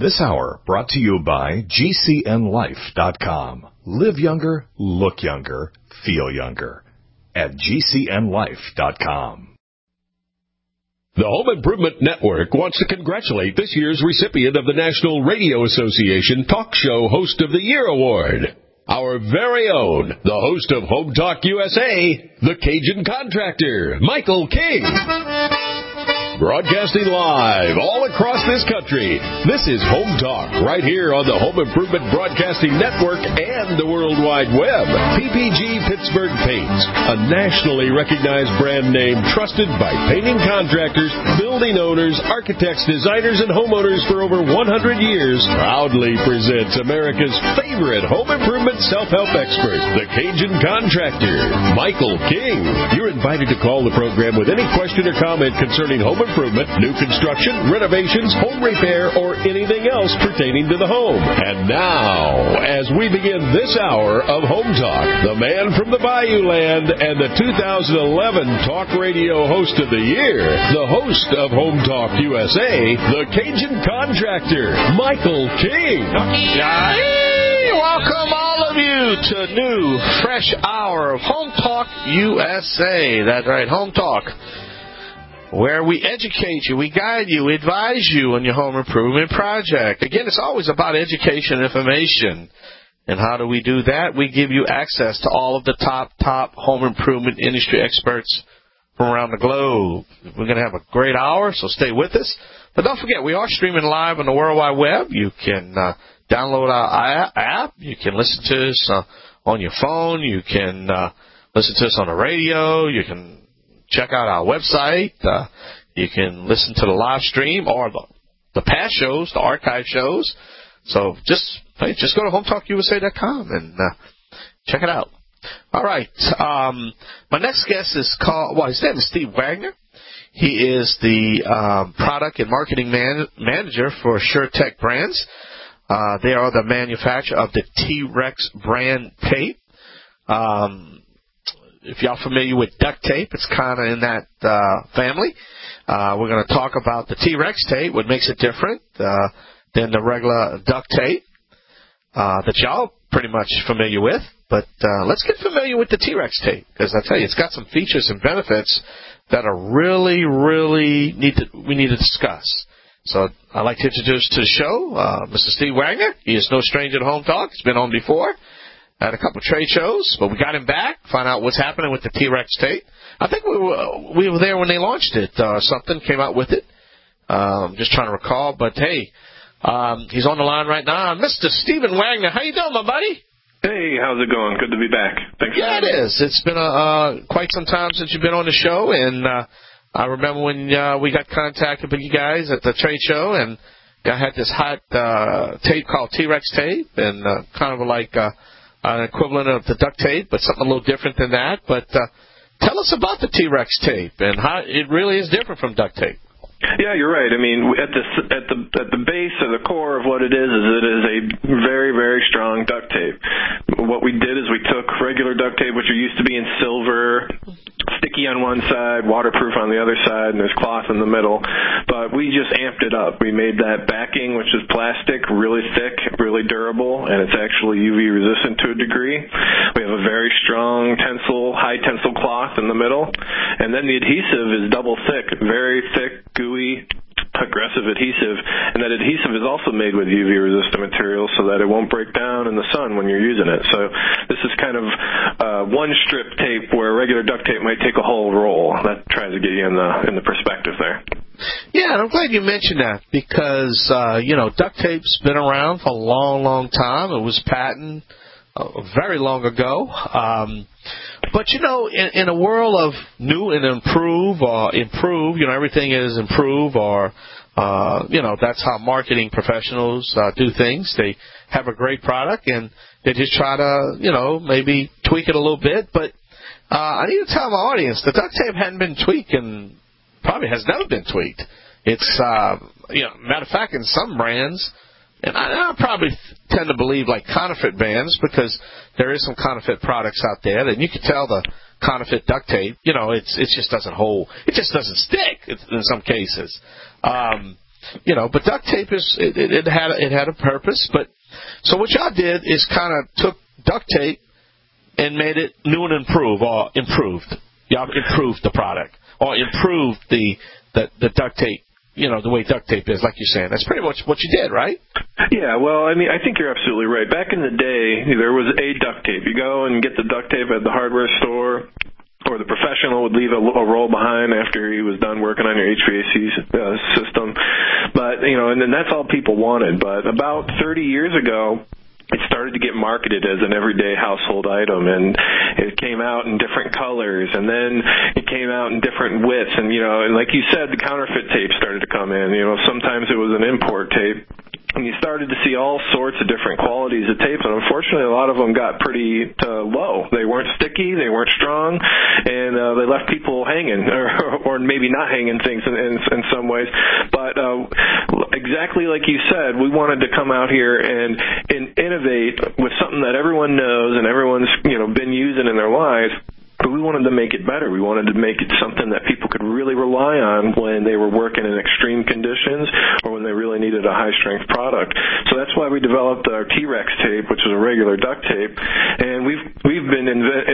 This hour brought to you by GCNLife.com. Live younger, look younger, feel younger at GCNLife.com. The Home Improvement Network wants to congratulate this year's recipient of the National Radio Association Talk Show Host of the Year Award. Our very own, the host of Home Talk USA, the Cajun Contractor, Michael King. Broadcasting live all across this country, this is Home Talk, right here on the Home Improvement Broadcasting Network and the World Wide Web. PPG Pittsburgh Paints, a nationally recognized brand name trusted by painting contractors, building owners, architects, designers, and homeowners for over 100 years, proudly presents America's favorite home improvement self-help expert, the Cajun Contractor, Michael King. You're invited to call the program with any question or comment concerning home improvement, new construction, renovations, home repair, or anything else pertaining to the home. And now, as we begin this hour of Home Talk, the man from the Bayou Land and the 2011 Talk Radio Host of the Year, the host of Home Talk USA, the Cajun Contractor, Michael King. Welcome all of you to a new, fresh hour of Home Talk USA. That's right, Home Talk, where we educate you, we guide you, we advise you on your home improvement project. Again, it's always about education and information. And how do we do that? We give you access to all of the top home improvement industry experts from around the globe. We're going to have a great hour, so stay with us. But don't forget, we are streaming live on the World Wide Web. You can download our app. You can listen to us on your phone. You can listen to us on the radio. You can check out our website. You can listen to the live stream or the past shows, the archive shows. So just go to HomeTalkUSA.com and check it out. All right. My next guest is his name is Steve Wagner. He is the product and marketing manager for SureTech Brands. They are the manufacturer of the T-Rex brand tape. If y'all familiar with duct tape, it's kind of in that family. We're going to talk about the T-Rex tape, what makes it different than the regular duct tape that y'all pretty much familiar with. But let's get familiar with the T-Rex tape, because I tell you, it's got some features and benefits that are really, really we need to discuss. So I'd like to introduce to the show Mr. Steve Wagner. He is no stranger to Home Talk. He's been on before at a couple of trade shows, but we got him back, find out what's happening with the T-Rex tape. I think we were there when they launched it. Something came out with it. Just trying to recall, but hey, he's on the line right now. Mr. Stephen Wagner, how you doing, my buddy? Hey, how's it going? Good to be back. Thanks for having me. Yeah, it is. It's been quite some time since you've been on the show, and I remember when we got contacted with you guys at the trade show, and I had this hot tape called T-Rex tape, and kind of like an equivalent of the duct tape, but something a little different than that. But tell us about the T-Rex tape and how it really is different from duct tape. Yeah, you're right. I mean, at the base or the core of what it is a very, very strong duct tape. What we did is we took regular duct tape, which used to be in silver, sticky on one side, waterproof on the other side, and there's cloth in the middle. But we just amped it up. We made that backing, which is plastic, really thick, really durable, and it's actually UV resistant to a degree. We have a very strong high tensile cloth in the middle, and then the adhesive is double thick, very thick, gooey, aggressive adhesive, and that adhesive is also made with UV resistant material so that it won't break down in the sun when you're using it. So this is kind of one strip tape where regular duct tape might take a whole roll. That tries to get you in the perspective there. Yeah, and I'm glad you mentioned that because duct tape's been around for a long, long time. It was patented very long ago. But, in a world of new and improve, everything is improve or, that's how marketing professionals do things. They have a great product and they just try to, maybe tweak it a little bit. But I need to tell my audience, the duct tape hadn't been tweaked and probably has never been tweaked. It's, matter of fact, in some brands, and I probably tend to believe like counterfeit brands because there is some counterfeit products out there, and you can tell the counterfeit duct tape, it just doesn't hold. It just doesn't stick in some cases. but duct tape it had a purpose. But so what y'all did is kind of took duct tape and made it new and improved. Y'all improved the product or improved the duct tape. The way duct tape is, like you're saying. That's pretty much what you did, right? Yeah, well, I mean, I think you're absolutely right. Back in the day, there was a duct tape. You go and get the duct tape at the hardware store, or the professional would leave a roll behind after he was done working on your HVAC system. But, and then that's all people wanted. But about 30 years ago, it started to get marketed as an everyday household item, and it came out in different colors, and then it came out in different widths, and like you said, the counterfeit tape started to come in. Sometimes it was an import tape, and you started to see all sorts of different qualities of tapes, and unfortunately a lot of them got pretty low. They weren't sticky, they weren't strong, and they left people hanging, or maybe not hanging things in some ways. But exactly like you said, we wanted to come out here and innovate with something that everyone knows and everyone's been using in their lives. But we wanted to make it better. We wanted to make it something that people could really rely on when they were working in extreme conditions or when they really needed a high-strength product. So that's why we developed our T-Rex tape, which is a regular duct tape. And we've been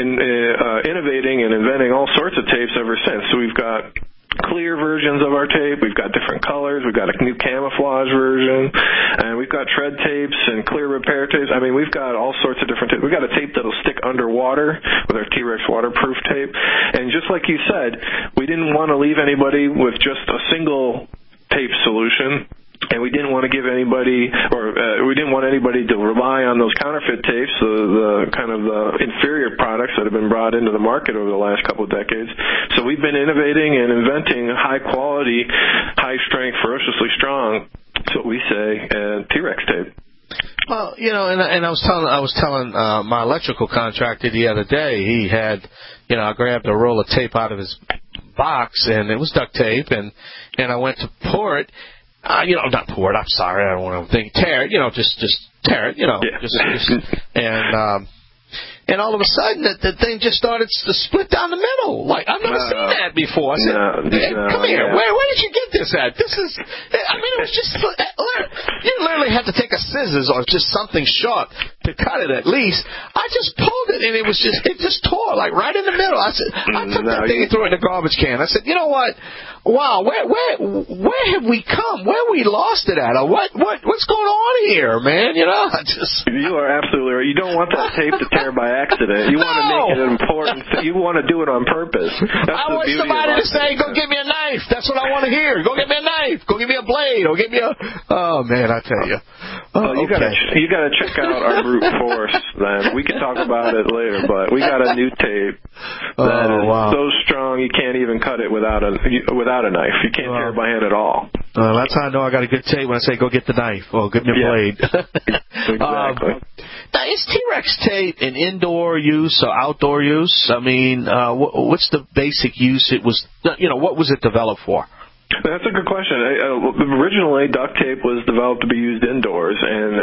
innovating and inventing all sorts of tapes ever since. So we've got clear versions of our tape. We've got different colors. We've got a new camouflage version. And we've got tread tapes and clear repair tapes. I mean, we've got all sorts of different tapes. We've got a tape that'll stick underwater with our T-Rex waterproof tape. And just like you said, we didn't want to leave anybody with just a single tape solution. And we didn't want to give anybody, we didn't want anybody to rely on those counterfeit tapes, the kind of the inferior products that have been brought into the market over the last couple of decades. So we've been innovating and inventing high quality, high strength, ferociously strong, that's what we say, T-Rex tape. Well, and I was telling my electrical contractor the other day, he had, I grabbed a roll of tape out of his box, and it was duct tape, and I went to pour it. Not pour it. I'm sorry. I don't want to think tear it. Just tear it. Yeah. And all of a sudden, the thing just started to split down the middle. Like, I've never seen that before. I said, come here. Yeah. Where did you get this at? It was just, you literally had to take a scissors or just something sharp to cut it at least. I just pulled it, and it just tore, like, right in the middle. I said, I took that thing and threw it in the garbage can. I said, you know what? Wow, where have we come? Where we lost it at? Or what's going on here, man? You are absolutely right. You don't want that tape to tear by accident. You want to make it important. You want to do it on purpose. I want somebody to say, "Go get me a knife." That's what I want to hear. Go get me a knife. Go get me a blade. Or get me a. Oh man, I tell you. You gotta check out our brute force. Then we can talk about it later. But we got a new tape that is so strong you can't even cut it without a knife. You can't tear it by hand at all. That's how I know I got a good tape when I say go get the knife or get me a blade. Exactly. Now, is T-Rex tape an indoor use or outdoor use? I mean, what's the basic use it was? What was it developed for? That's a good question. Originally, duct tape was developed to be used indoors,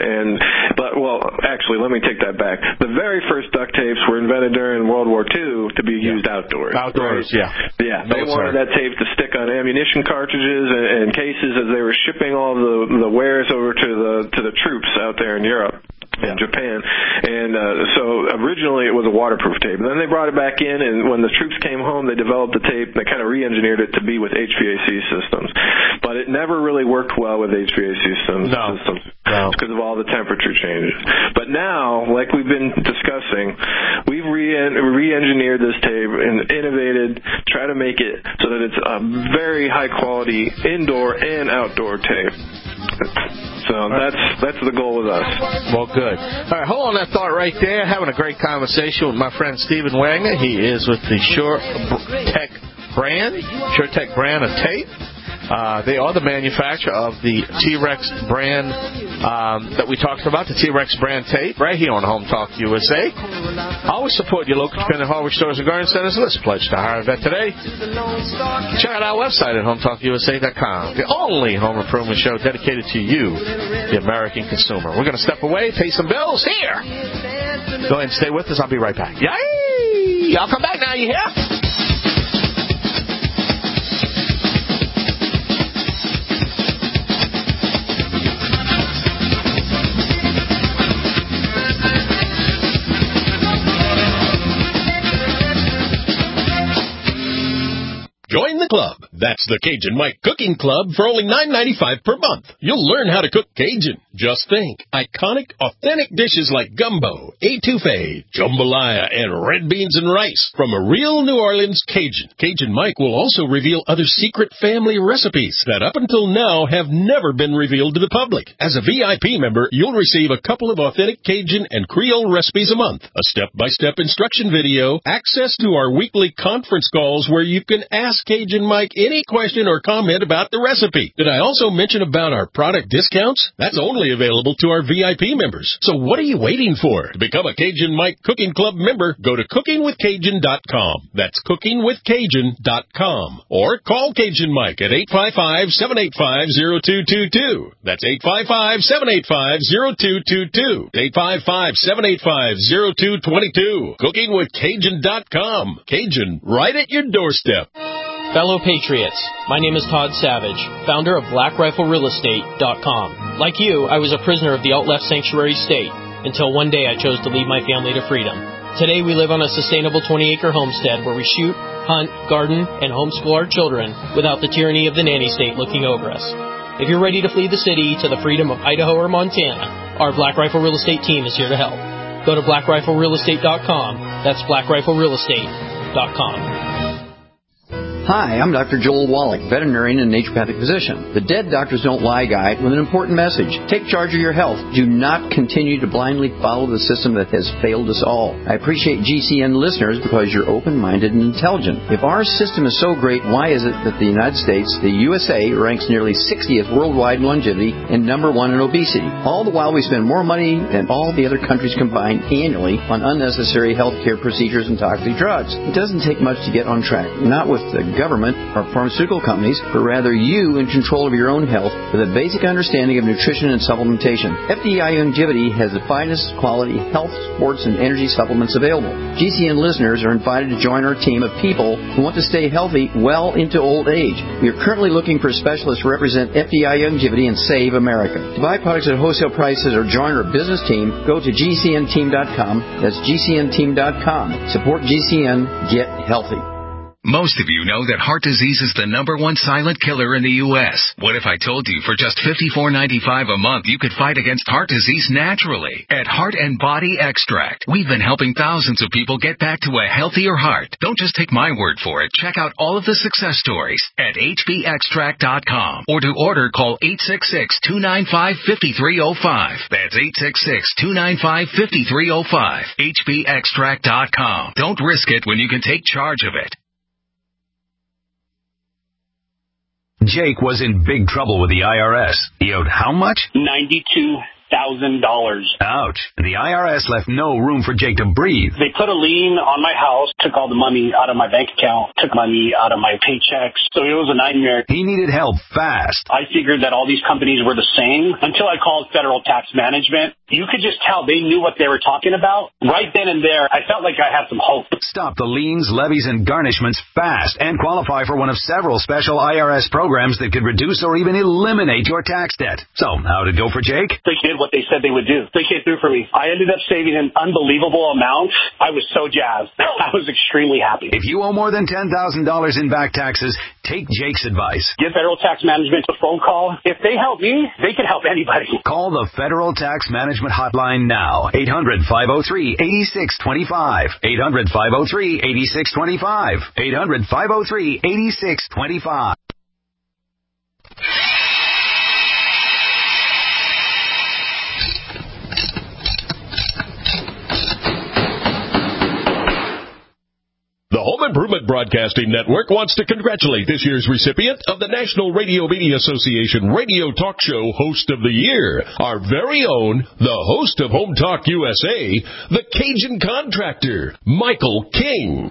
but actually, let me take that back. The very first duct tapes were invented during World War II to be used outdoors. Outdoors, right? Yeah. They wanted that tape to stick on ammunition cartridges and cases as they were shipping all the wares over to the troops out there in Europe. In Japan. And so originally it was a waterproof tape. And then they brought it back in, and when the troops came home, they developed the tape, and they kind of re-engineered it to be with HVAC systems. But it never really worked well with HVAC systems. No. Because of all the temperature changes. But now, like we've been discussing, we've re-engineered this tape and innovated, try to make it so that it's a very high-quality indoor and outdoor tape. So that's the goal with us. Well, good. All right, hold on that thought right there. Having a great conversation with my friend Stephen Wagner. He is with the SureTech brand of tape. They are the manufacturer of the T-Rex brand that we talked about, the T-Rex brand tape, right here on Home Talk USA. Always support your local independent hardware stores and garden centers. Let's pledge to hire a vet today. Check out our website at HomeTalkUSA.com. The only home improvement show dedicated to you, the American consumer. We're going to step away, pay some bills here. Go ahead and stay with us. I'll be right back. Yay! I'll come back now. You hear? the club. That's the Cajun Mike Cooking Club for only $9.95 per month. You'll learn how to cook Cajun. Just think, iconic, authentic dishes like gumbo, etouffee, jambalaya, and red beans and rice from a real New Orleans Cajun. Cajun Mike will also reveal other secret family recipes that up until now have never been revealed to the public. As a VIP member, you'll receive a couple of authentic Cajun and Creole recipes a month, a step-by-step instruction video, access to our weekly conference calls where you can ask Cajun Mike any question or comment about the recipe. Did I also mention about our product discounts? That's only available to our VIP members. So what are you waiting for? To become a Cajun Mike Cooking Club member, go to cookingwithcajun.com. That's cookingwithcajun.com. Or call Cajun Mike at 855-785-0222. That's 855-785-0222. 855-785-0222. Cookingwithcajun.com. Cajun, right at your doorstep. Fellow Patriots, my name is Todd Savage, founder of BlackRifleRealEstate.com. Like you, I was a prisoner of the alt-left sanctuary state until one day I chose to lead my family to freedom. Today we live on a sustainable 20-acre homestead where we shoot, hunt, garden, and homeschool our children without the tyranny of the nanny state looking over us. If you're ready to flee the city to the freedom of Idaho or Montana, our Black Rifle Real Estate team is here to help. Go to BlackRifleRealEstate.com. That's BlackRifleRealEstate.com. Hi, I'm Dr. Joel Wallach, veterinarian and naturopathic physician. The Dead Doctors Don't Lie guy with an important message. Take charge of your health. Do not continue to blindly follow the system that has failed us all. I appreciate GCN listeners because you're open-minded and intelligent. If our system is so great, why is it that the United States, the USA, ranks nearly 60th worldwide in longevity and number 1 in obesity? All the while we spend more money than all the other countries combined annually on unnecessary health care procedures and toxic drugs. It doesn't take much to get on track. Not with the government or pharmaceutical companies, but rather you in control of your own health with a basic understanding of nutrition and supplementation. FDI Longevity has the finest quality health, sports, and energy supplements available. GCN listeners are invited to join our team of people who want to stay healthy well into old age. We are currently looking for specialists to represent FDI Longevity and Save America. To buy products at wholesale prices or join our business team, go to GCNteam.com. That's GCNteam.com. Support GCN. Get healthy. Most of you know that heart disease is the #1 silent killer in the U.S. What if I told you for just $54.95 a month you could fight against heart disease naturally? At Heart and Body Extract, we've been helping thousands of people get back to a healthier heart. Don't just take my word for it. Check out all of the success stories at hbextract.com. Or to order, call 866-295-5305. That's 866-295-5305. hbextract.com. Don't risk it when you can take charge of it. Jake was in big trouble with the IRS. He owed how much? $92,000. Ouch. The IRS left no room for Jake to breathe. They put a lien on my house, took all the money out of my bank account, took money out of my paychecks. So it was a nightmare. He needed help fast. I figured that all these companies were the same until I called Federal Tax Management. You could just tell they knew what they were talking about. Right then and there, I felt like I had some hope. Stop the liens, levies, and garnishments fast and qualify for one of several special IRS programs that could reduce or even eliminate your tax debt. So, how did it go for Jake? They did what they said they would do. They came through for me. I ended up saving an unbelievable amount. I was so jazzed. I was extremely happy. If you owe more than $10,000 in back taxes, take Jake's advice. Give Federal Tax Management a phone call. If they help me, they can help anybody. Call the Federal Tax Management Hotline now. 800-503-8625. 800-503-8625. 800-503-8625. The Home Improvement Broadcasting Network wants to congratulate this year's recipient of the National Radio Media Association Radio Talk Show Host of the Year, our very own, the host of Home Talk USA, the Cajun Contractor, Michael King.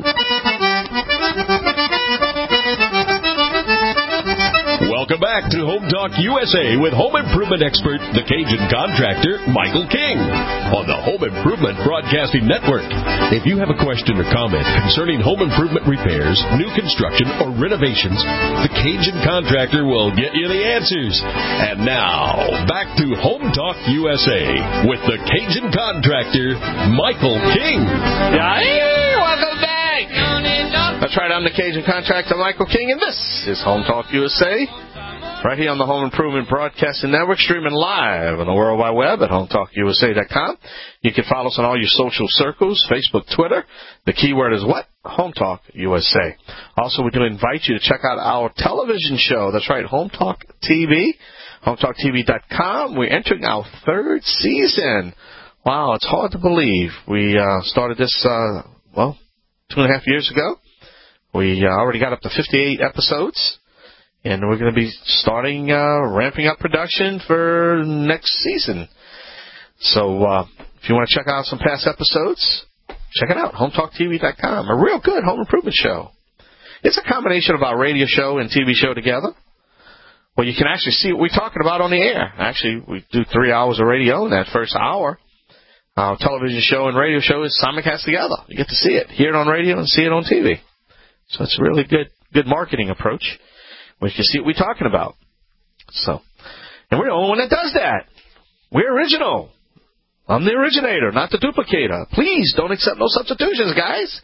Welcome back to Home Talk USA with home improvement expert, the Cajun Contractor, Michael King, on the Home Improvement Broadcasting Network. If you have a question or comment concerning home improvement repairs, new construction, or renovations, the Cajun Contractor will get you the answers. And now, back to Home Talk USA with the Cajun Contractor, Michael King. Welcome back. That's right, I'm the Cajun contractor Michael King, and this is Home Talk USA, right here on the Home Improvement Broadcasting Network, streaming live on the World Wide Web at HomeTalkUSA.com. You can follow us on all your social circles, Facebook, Twitter. The keyword is what? Home Talk USA. Also, we do invite you to check out our television show. That's right, Home Talk TV, HomeTalkTV.com. We're entering our third season. Wow, it's hard to believe. We started this, 2.5 years ago. We already got up to 58 episodes, and we're going to be starting ramping up production for next season. So if you want to check out some past episodes, check it out, HomeTalkTV.com. A real good home improvement show. It's a combination of our radio show and TV show together, where you can actually see what we're talking about on the air. Actually, we do 3 hours of radio in that first hour. Our television show and radio show is simulcast together. You get to see it, hear it on radio, and see it on TV. So it's a really good marketing approach, where you can see what we're talking about. So, and we're the only one that does that. We're original. I'm the originator, not the duplicator. Please don't accept no substitutions, guys.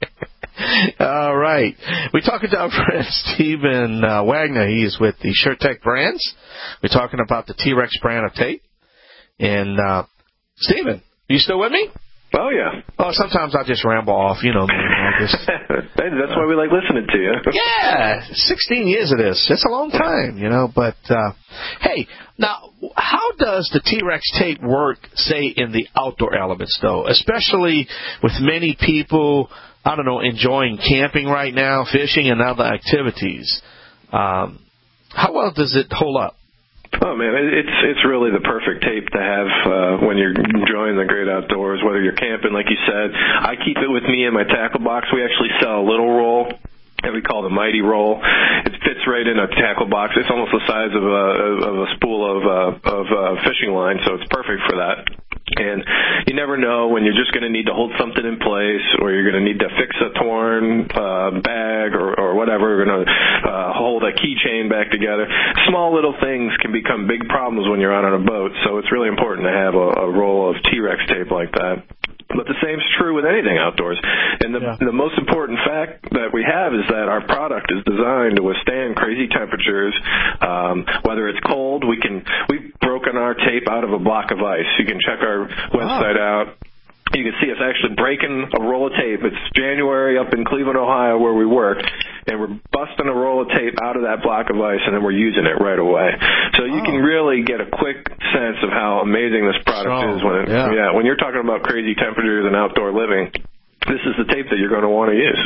All right. We're talking to our friend Stephen Wagner. He is with the SureTech Brands. We're talking about the T-Rex brand of tape. And, Stephen, you still with me? Oh, yeah. Oh, sometimes I just ramble off, you know. That's why we like listening to you. Yeah, 16 years of this. It's a long time, you know. But, hey, now, how does the T-Rex tape work, say, in the outdoor elements, though? Especially with many people, I don't know, enjoying camping right now, fishing, and other activities. How well does it hold up? Oh, man, it's really the perfect tape to have when you're enjoying the great outdoors, whether you're camping, like you said. I keep it with me in my tackle box. We actually sell a little roll that we call the Mighty Roll. It fits right in a tackle box. It's almost the size of a spool of fishing line, so it's perfect for that. And you never know when you're just going to need to hold something in place, or you're going to need to fix a torn bag or whatever. You're going to hold a keychain back together. Small little things can become big problems when you're out on a boat, so it's really important to have a roll of T-Rex tape like that. But the same is true with anything outdoors. And the most important fact that we have is that our product is designed to withstand crazy temperatures. Whether it's cold, we've broken our tape out of a block of ice. You can check our website out. You can see us actually breaking a roll of tape. It's January up in Cleveland, Ohio, where we work, and we're busting a roll of tape out of that block of ice, and then we're using it right away. So you can really get a quick sense of how amazing this product is when you're talking about crazy temperatures and outdoor living. This is the tape that you're going to want to use.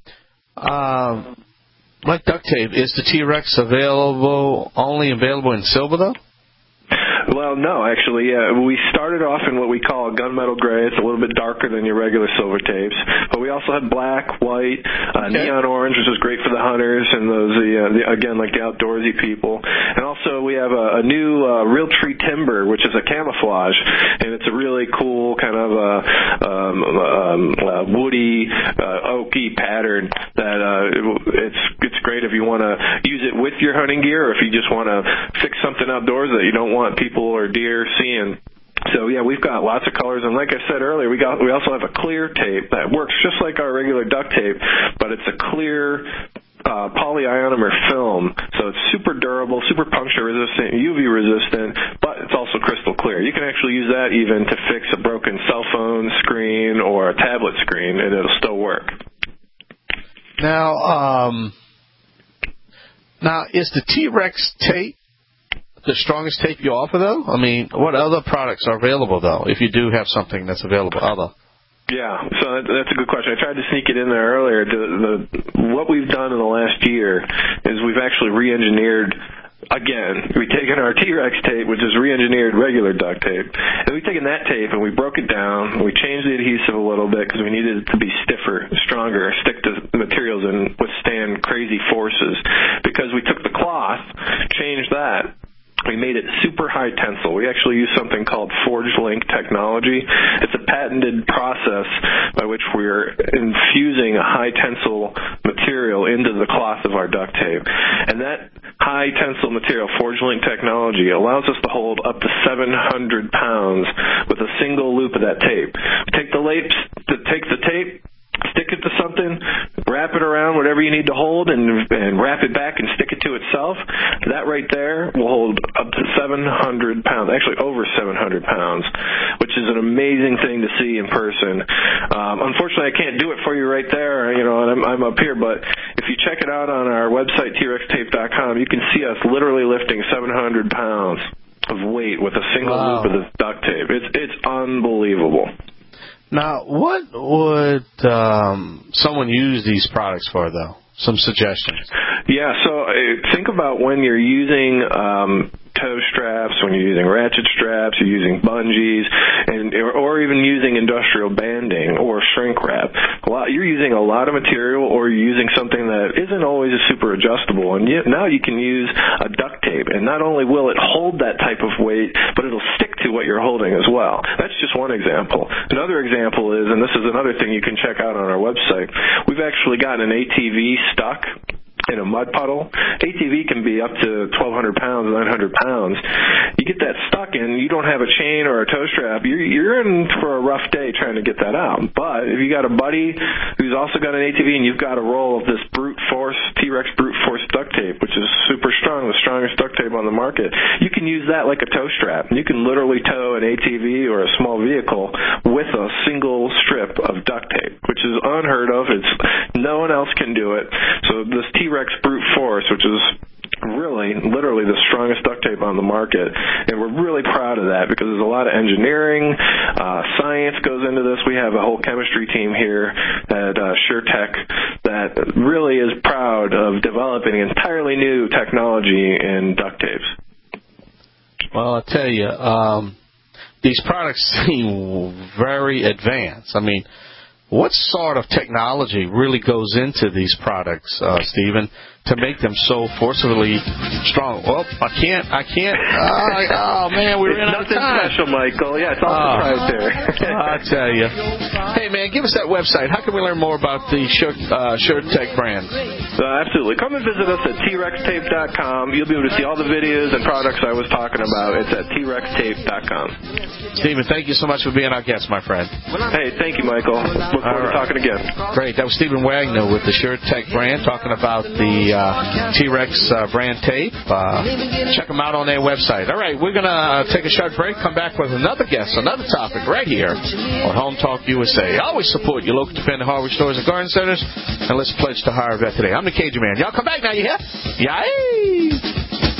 Like duct tape, is the T-Rex only available in silver, though? Well, no, actually, we started off in what we call a gunmetal gray. It's a little bit darker than your regular silver tapes. But we also have black, white, neon orange, which is great for the hunters and those, again, like the outdoorsy people. And also we have a new Realtree timber, which is a camouflage, and it's a really cool kind of woody, oaky pattern that it's great if you want to use it with your hunting gear, or if you just want to fix something outdoors that you don't want people or deer seeing. So, yeah, we've got lots of colors. And like I said earlier, we also have a clear tape that works just like our regular duct tape, but it's a clear polyionomer film. So it's super durable, super puncture resistant, UV resistant, but it's also crystal clear. You can actually use that even to fix a broken cell phone screen or a tablet screen, and it'll still work. Now, is the T-Rex tape the strongest tape you offer, though? I mean, what other products are available, though, if you do have something that's available other? Yeah, so that's a good question. I tried to sneak it in there earlier. What we've done in the last year is we've actually re-engineered. Again, we've taken our T-Rex tape, which is re-engineered regular duct tape, and we've taken that tape and we broke it down, and we changed the adhesive a little bit because we needed it to be stiffer, stronger, stick to materials and withstand crazy forces. Because we took the cloth, changed that, we made it super high tensile. We actually use something called Forge Link technology. It's a patented process by which we're infusing a high tensile material into the cloth of our duct tape. And that high tensile material, Forge Link technology, allows us to hold up to 700 pounds with a single loop of that tape. Take the tape, stick it to something, wrap it around whatever you need to hold and wrap it back and stick it to itself, that right there will hold up to 700 pounds, actually over 700 pounds, which is an amazing thing to see in person. Unfortunately, I can't do it for you right there, and I'm up here, but if you check it out on our website, trxtape.com, you can see us literally lifting 700 pounds of weight with a single loop of this duct tape. It's unbelievable. Now, what would someone use these products for, though? Some suggestions. Yeah, so think about when you're using toe straps, when you're using ratchet straps, you're using bungees, or even using industrial banding or shrink wrap. You're using a lot of material, or you're using something that isn't always super adjustable. And now you can use a duct tape, and not only will it hold that type of weight, but it'll stick to what you're holding as well. That's just one example. Another example is, and this is another thing you can check out on our website, we've actually got an ATV stuck in a mud puddle. ATV can be up to 1,200 pounds, 900 pounds. You get that stuck in, you don't have a chain or a toe strap, you're in for a rough day trying to get that out. But if you got a buddy who's also got an ATV and you've got a roll of this brute force, T-Rex brute force duct tape, which is super strong, the strongest duct tape on the market, you can use that like a toe strap. You can literally tow an ATV or a small vehicle with a single strip of duct tape, which is unheard of. No one else can do it. So this T-Rex brute force, which is really, literally the strongest duct tape on the market, and we're really proud of that because there's a lot of engineering, science goes into this. We have a whole chemistry team here at SureTech that really is proud of developing entirely new technology in duct tapes. Well, I'll tell you, these products seem very advanced. I mean, what sort of technology really goes into these products, Stephen, to make them so forcibly strong? Well, I can't. Oh, man, we're in out of time. Nothing special, Michael. Yeah, it's all proprietary. I'll tell you. Hey, man, give us that website. How can we learn more about the SureTech brand? Absolutely. Come and visit us at trxtape.com. You'll be able to see all the videos and products I was talking about. It's at trxtape.com. Stephen, thank you so much for being our guest, my friend. Hey, thank you, Michael. Look forward to talking again. Great. That was Stephen Wagner with the SureTech brand talking about the T-Rex brand tape. Check them out on their website. All right, we're going to take a short break, come back with another guest, another topic right here on Home Talk USA. Always support your local independent hardware stores and garden centers, and let's pledge to hire a vet today. I'm the Cajun Man. Y'all come back now, you hear? Yay!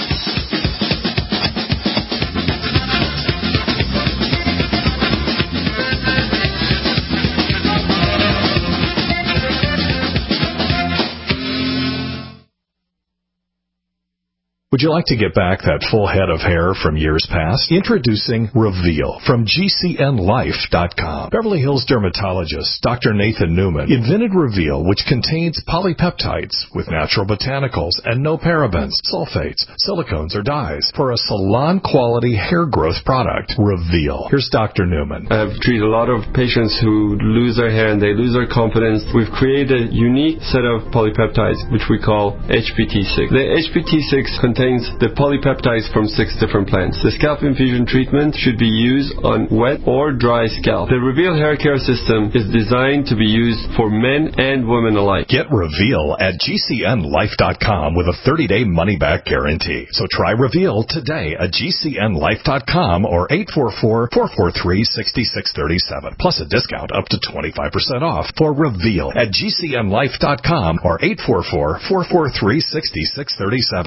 Would you like to get back that full head of hair from years past? Introducing Reveal from GCNLife.com. Beverly Hills dermatologist Dr. Nathan Newman invented Reveal, which contains polypeptides with natural botanicals and no parabens, sulfates, silicones, or dyes for a salon-quality hair growth product. Reveal. Here's Dr. Newman. I've treated a lot of patients who lose their hair and they lose their confidence. We've created a unique set of polypeptides, which we call HPT6. The HPT6 contains the polypeptides from 6 different plants. The scalp infusion treatment should be used on wet or dry scalp. The Reveal hair care system is designed to be used for men and women alike. Get Reveal at GCNLife.com with a 30-day money-back guarantee. So try Reveal today at GCNLife.com or 844-443-6637. Plus a discount up to 25% off for Reveal at GCNLife.com or 844-443-6637.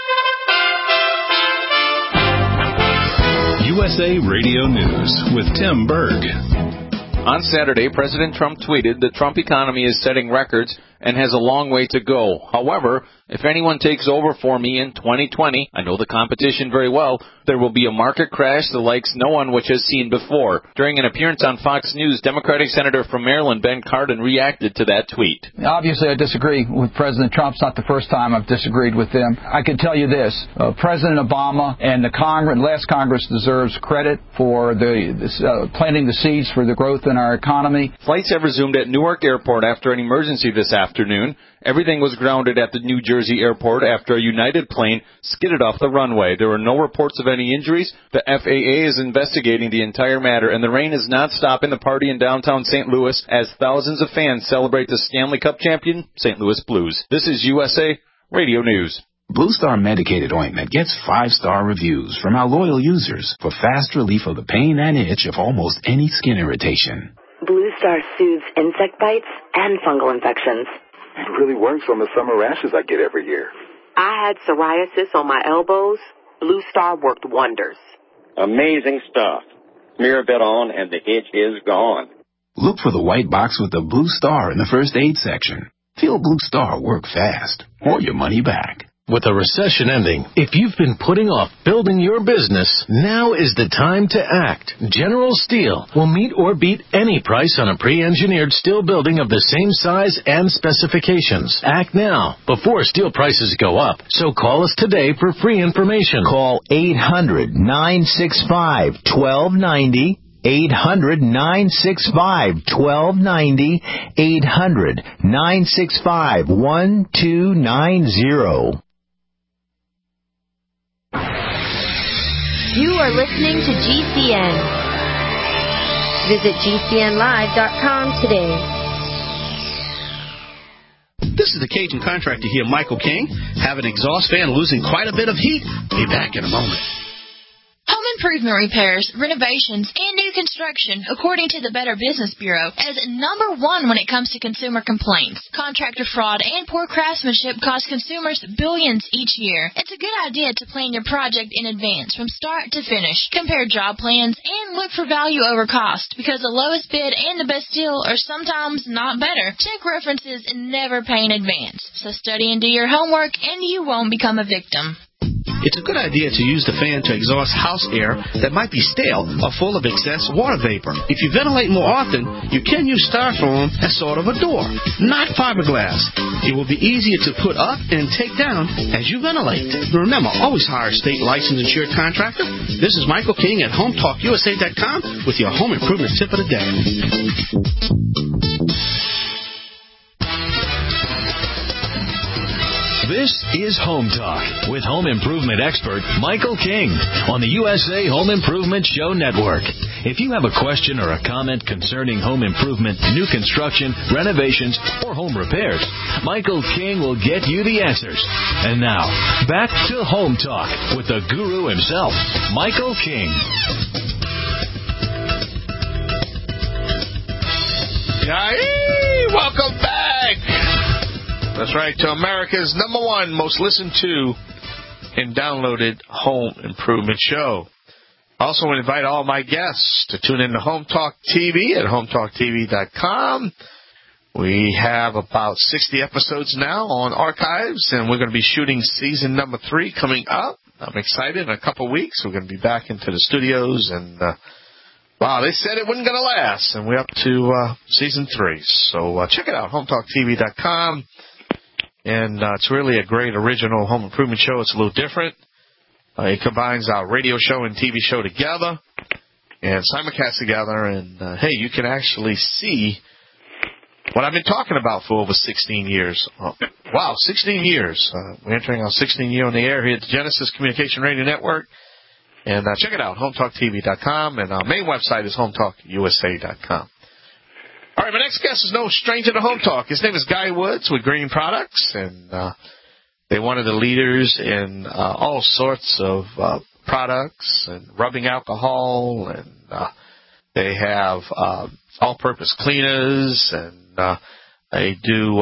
USA Radio News with Tim Berg. On Saturday, President Trump tweeted the Trump economy is setting records and has a long way to go. However, if anyone takes over for me in 2020, I know the competition very well, there will be a market crash the likes no one which has seen before. During an appearance on Fox News, Democratic Senator from Maryland, Ben Cardin, reacted to that tweet. Obviously, I disagree with President Trump. It's not the first time I've disagreed with him. I can tell you this. President Obama and the last Congress deserves credit for planting the seeds for the growth in our economy. Flights have resumed at Newark Airport after an emergency this afternoon. afternoon. Everything was grounded at the New Jersey airport after a United plane skidded off the runway. There were no reports of any injuries. The FAA is investigating the entire matter, and the rain is not stopping the party in downtown St. Louis as thousands of fans celebrate the Stanley Cup champion, St. Louis Blues. This is USA Radio News. Blue Star Medicated Ointment gets 5-star reviews from our loyal users for fast relief of the pain and itch of almost any skin irritation. Blue Star soothes insect bites and fungal infections. It really works on the summer rashes I get every year. I had psoriasis on my elbows. Blue Star worked wonders. Amazing stuff. Smear a bit on and the itch is gone. Look for the white box with the Blue Star in the first aid section. Feel Blue Star work fast or your money back. With a recession ending, if you've been putting off building your business, now is the time to act. General Steel will meet or beat any price on a pre-engineered steel building of the same size and specifications. Act now, before steel prices go up. So call us today for free information. Call 800-965-1290. 800-965-1290. 800-965-1290. You are listening to GCN. Visit GCNlive.com today. This is the Cajun Contractor here, Michael King. Have an exhaust fan losing quite a bit of heat? Be back in a moment. Home improvement repairs, renovations, and new construction, according to the Better Business Bureau, as number one when it comes to consumer complaints. Contractor fraud and poor craftsmanship cost consumers billions each year. It's a good idea to plan your project in advance from start to finish. Compare job plans and look for value over cost, because the lowest bid and the best deal are sometimes not better. Check references and never pay in advance. So study and do your homework, and you won't become a victim. It's a good idea to use the fan to exhaust house air that might be stale or full of excess water vapor. If you ventilate more often, you can use styrofoam as sort of a door, not fiberglass. It will be easier to put up and take down as you ventilate. Remember, always hire a state licensed insured contractor. This is Michael King at HomeTalkUSA.com with your home improvement tip of the day. This is Home Talk with home improvement expert Michael King on the USA Home Improvement Show Network. If you have a question or a comment concerning home improvement, new construction, renovations, or home repairs, Michael King will get you the answers. And now, back to Home Talk with the guru himself, Michael King. Yay! Welcome back! That's right, to America's #1 most listened to and downloaded home improvement show. Also want to invite all my guests to tune in to Home Talk TV at HomeTalkTV.com. We have about 60 episodes now on archives, and we're going to be shooting season #3 coming up. I'm excited. In a couple of weeks, we're going to be back into the studios, and wow, they said it wasn't going to last, and we're up to season 3. So check it out, HomeTalkTV.com. And it's really a great original home improvement show. It's a little different. It combines our radio show and TV show together and simulcast together. And, hey, you can actually see what I've been talking about for over 16 years. Wow, 16 years. We're entering our 16th year on the air here at the Genesis Communication Radio Network. And check it out, HomeTalkTV.com. And our main website is HomeTalkUSA.com. All right, my next guest is no stranger to Home Talk. His name is Guy Woods with Green Products, and they're one of the leaders in all sorts of products and rubbing alcohol, and they have all-purpose cleaners, and they do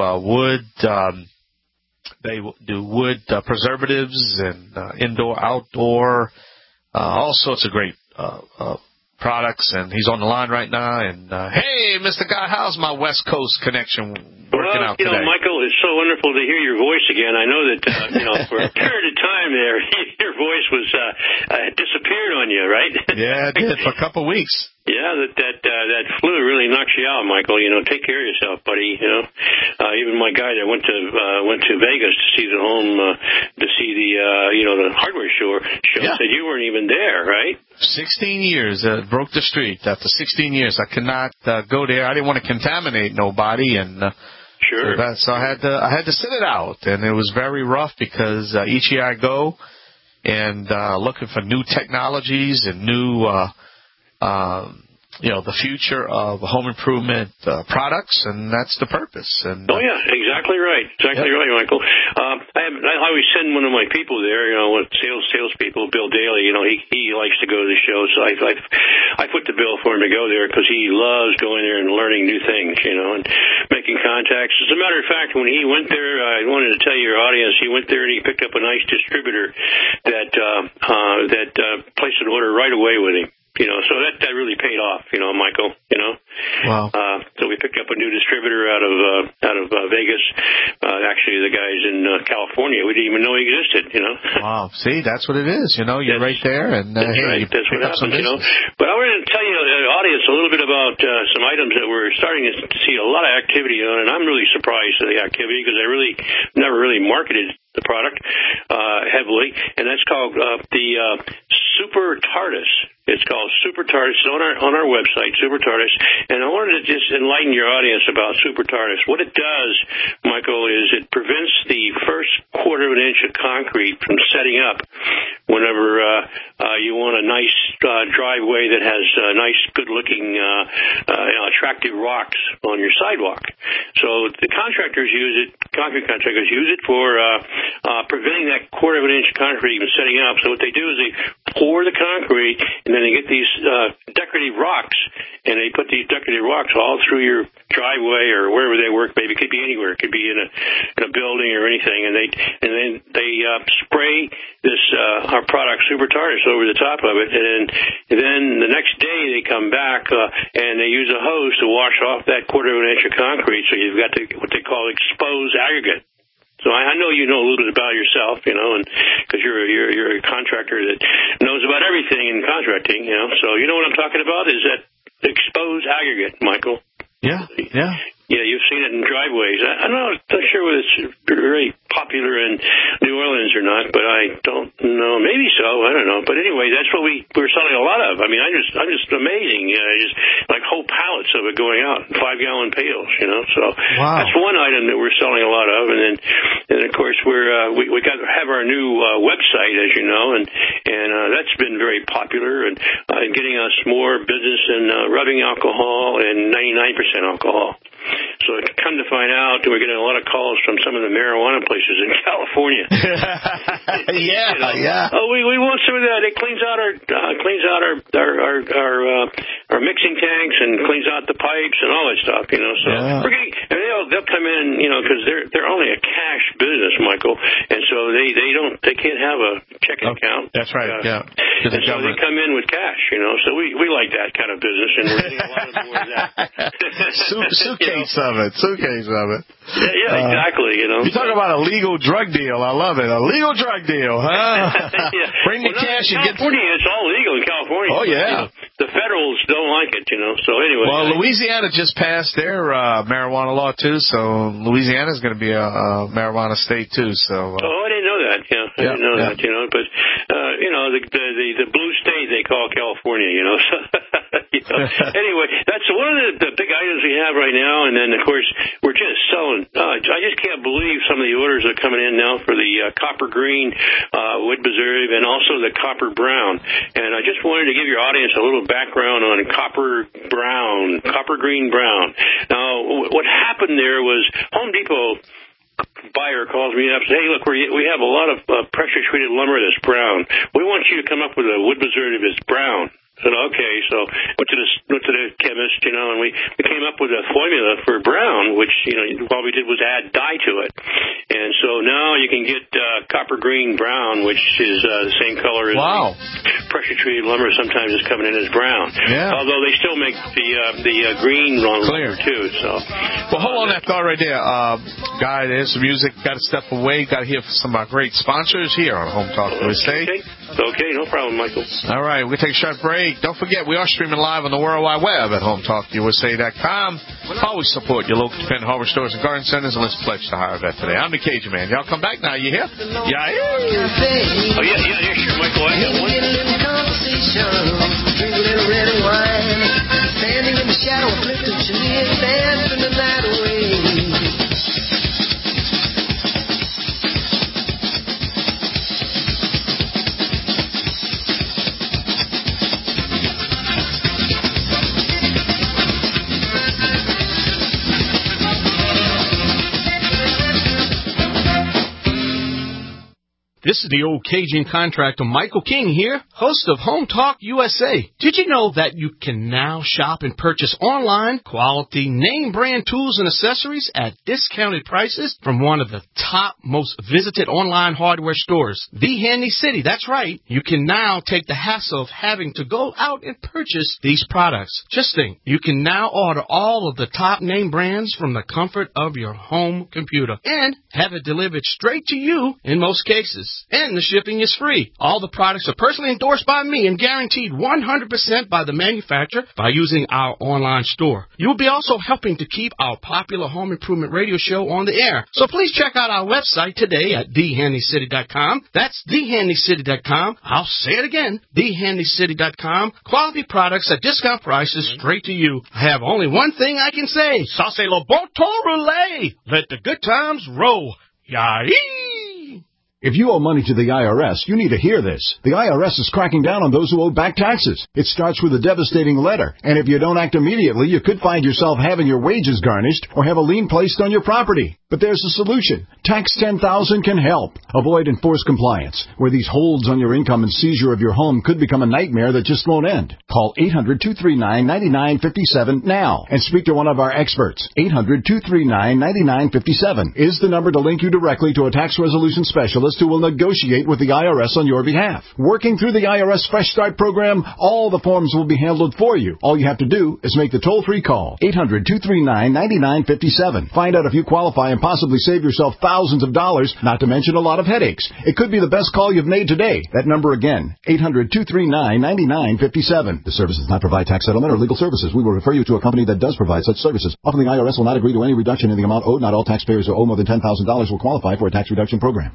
wood preservatives and indoor, outdoor, all sorts of great products, and he's on the line right now. And hey, Mr. Guy, how's my West Coast connection working out today? Michael, it's so wonderful to hear your voice again. I know that for a period of time there, your voice was disappeared on you, right? Yeah, it did for a couple of weeks. Yeah, that flu really knocks you out, Michael. Take care of yourself, buddy. Even my guy that went to Vegas to see the the hardware show said you weren't even there, right? 16 years, broke the street. After 16 years, I could not go there. I didn't want to contaminate nobody, and Sure. So I had to sit it out, and it was very rough because each year I go and looking for new technologies and new, the future of home improvement products, and that's the purpose. And exactly right. Exactly right, Michael. I always send one of my people there, salespeople, Bill Daly. He likes to go to the show, so I put the bill for him to go there because he loves going there and learning new things, and making contacts. As a matter of fact, when he went there, I wanted to tell your audience, he went there and he picked up a nice distributor that placed an order right away with him. So that really paid off, Michael, Wow. So we picked up a new distributor out of Vegas. Actually, the guys in California, we didn't even know he existed, Wow. See, that's what it is, You're right there, and that's right. That's what happens, But I wanted to tell you, the audience, a little bit about some items that we're starting to see a lot of activity on, and I'm really surprised at the activity because I never really marketed the product heavily, and that's called the Super TARDIS. It's called Super TARDIS. It's on our website, Super TARDIS. And I wanted to just enlighten your audience about Super TARDIS. What it does, Michael, is it prevents the first quarter of an inch of concrete from setting up whenever you want a nice driveway that has nice, good-looking, attractive rocks on your sidewalk. So the concrete contractors use it for preventing that quarter of an inch of concrete from setting up. So what they do is they pour the concrete, and then they get these decorative rocks, and they put these decorative rocks all through your driveway or wherever they work. Maybe it could be anywhere. It could be in a building or anything. And then they spray this our product Super TARDIS over the top of it, and then the next day they come back and they use a hose to wash off that quarter of an inch of concrete. So you've got what they call exposed aggregate. So I know you know a little bit about yourself, and because you're a contractor that knows about everything in contracting, So you know what I'm talking about is that exposed aggregate, Michael. Yeah. Yeah, you've seen it in driveways. I'm not sure whether it's very popular in New Orleans or not, but I don't know. Maybe so. I don't know. But anyway, that's what we're selling a lot of. I mean, I'm just amazing. Just like whole pallets of it going out in 5-gallon pails. So wow. That's one item that we're selling a lot of. And then of course we have our new website, as you know, and that's been very popular and getting us more business in rubbing alcohol and 99% alcohol. So come to find out, we're getting a lot of calls from some of the marijuana places in California. Yeah. Oh, we want some of that. It cleans out our mixing tanks and cleans out the pipes and all that stuff. So we're getting, and they'll come in, because they're only a cash business, Michael, and so they can't have a checking account. That's right. And so they come in with cash. So we like that kind of business, and we're getting a lot of more of that. Suitcase of it. Yeah, exactly. You talk about a legal drug deal. I love it. A legal drug deal, huh? Bring the cash and get. California, it's all legal in California. Oh yeah. The federals don't like it, So anyway. Well, Louisiana just passed their marijuana law too, so Louisiana is going to be a marijuana state too. So. I didn't know that. Yeah, I didn't know that. But the blue state they call California. So anyway, that's one of the big items we have right now. And then of course we're just selling. I just can't believe some of the orders that are coming in now for the copper green wood preserve and also the copper brown. And I just wanted to give your audience a little background on copper green brown. Now, what happened there was Home Depot buyer calls me up and says, hey, look, we have a lot of pressure-treated lumber that's brown. We want you to come up with a wood preservative that's brown. I said, okay, so went to the chemist, and we came up with a formula for brown, which, all we did was add dye to it. And so now you can get copper green brown, which is the same color as pressure-treated lumber. Sometimes it's coming in as brown. Yeah. Although they still make the green lumber, too. So. Well, hold on that thought right there. Guy, there's some music. Got to step away. Got to hear from some of our great sponsors here on Home Talk USA. Okay, no problem, Michael. All right, we're going to take a short break. Don't forget, we are streaming live on the World Wide Web at HomeTalkUSA.com. Always support your local independent hardware stores and garden centers, and let's pledge to hire a vet today. I'm the Cajun Man. Y'all come back now. You here? Yeah. Oh, yeah, sure, Michael. I have one. Get a little conversation, drink a little red and wine, standing in the shadow of Clifton Chimney and dancing the night away. This is the old Cajun contractor Michael King here, host of Home Talk USA. Did you know that you can now shop and purchase online quality name brand tools and accessories at discounted prices from one of the top most visited online hardware stores, The Handy City? That's right. You can now take the hassle of having to go out and purchase these products. Just think, you can now order all of the top name brands from the comfort of your home computer and have it delivered straight to you in most cases. And the shipping is free. All the products are personally endorsed by me and guaranteed 100% by the manufacturer by using our online store. You'll be also helping to keep our popular home improvement radio show on the air. So please check out our website today at thehandycity.com. That's thehandycity.com. I'll say it again, thehandycity.com. Quality products at discount prices straight to you. I have only one thing I can say. Sauce le bon temps roulé. Let the good times roll. Yay! If you owe money to the IRS, you need to hear this. The IRS is cracking down on those who owe back taxes. It starts with a devastating letter, and if you don't act immediately, you could find yourself having your wages garnished or have a lien placed on your property. But there's a solution. Tax 10,000 can help. Avoid enforced compliance, where these holds on your income and seizure of your home could become a nightmare that just won't end. Call 800-239-9957 now and speak to one of our experts. 800-239-9957 is the number to link you directly to a tax resolution specialist who will negotiate with the IRS on your behalf. Working through the IRS Fresh Start program, all the forms will be handled for you. All you have to do is make the toll-free call. 800-239-9957. Find out if you qualify and possibly save yourself thousands of dollars, not to mention a lot of headaches. It could be the best call you've made today. That number again, 800-239-9957. This service does not provide tax settlement or legal services. We will refer you to a company that does provide such services. Often the IRS will not agree to any reduction in the amount owed. Not all taxpayers who owe more than $10,000 will qualify for a tax reduction program.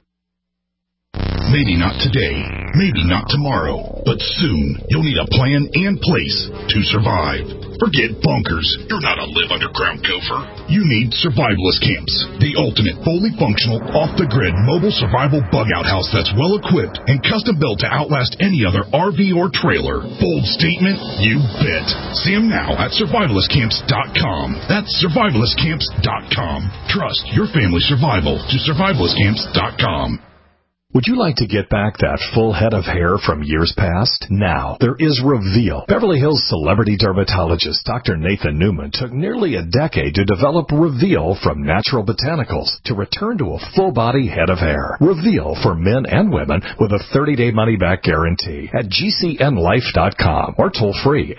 Maybe not today, maybe not tomorrow, but soon you'll need a plan and place to survive. Forget bunkers. You're not a live underground gopher. You need survivalist camps, the ultimate fully functional, off-the-grid mobile survival bug-out house that's well-equipped and custom-built to outlast any other RV or trailer. Bold statement? You bet. See them now at survivalistcamps.com. That's survivalistcamps.com. Trust your family's survival to survivalistcamps.com. Would you like to get back that full head of hair from years past? Now, there is Reveal. Beverly Hills celebrity dermatologist Dr. Nathan Newman took nearly a decade to develop Reveal from natural botanicals to return to a full-body head of hair. Reveal for men and women with a 30-day money-back guarantee at GCNlife.com or toll-free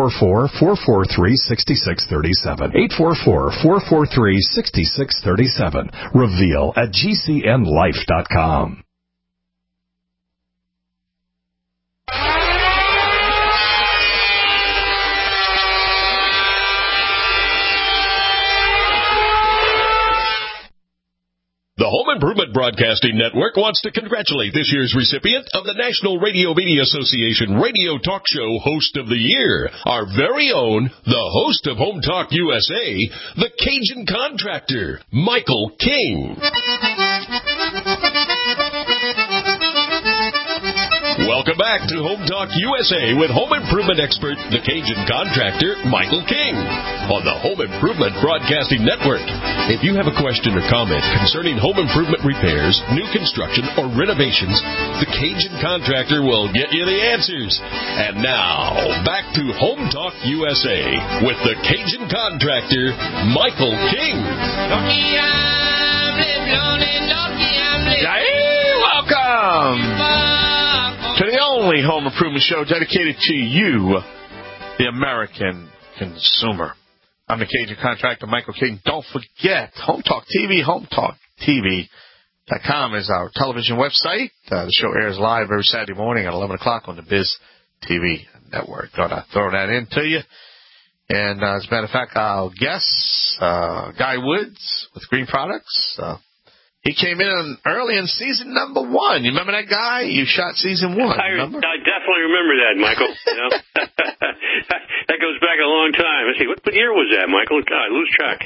844-443-6637. 844-443-6637. Reveal at GCNlife.com. The Home Improvement Broadcasting Network wants to congratulate this year's recipient of the National Radio Media Association Radio Talk Show Host of the Year, our very own, the host of Home Talk USA, the Cajun Contractor, Michael King. Welcome back to Home Talk USA with home improvement expert, the Cajun Contractor, Michael King, on the Home Improvement Broadcasting Network. If you have a question or comment concerning home improvement repairs, new construction, or renovations, the Cajun Contractor will get you the answers. And now, back to Home Talk USA with the Cajun Contractor, Michael King. Welcome to the only home improvement show dedicated to you, the American consumer. I'm the Cajun Contractor, Michael King. Don't forget, Home Talk TV, HomeTalkTV.com is our television website. The show airs live every Saturday morning at 11 o'clock on the Biz TV network. Thought I'd throw that in to you. And as a matter of fact, our guest, Guy Woods with Green Products, he came in early in season number 1. You remember that guy? You shot season 1. I definitely remember that, Michael. You know? That goes back a long time. Let's see, what year was that, Michael? God, I lose track.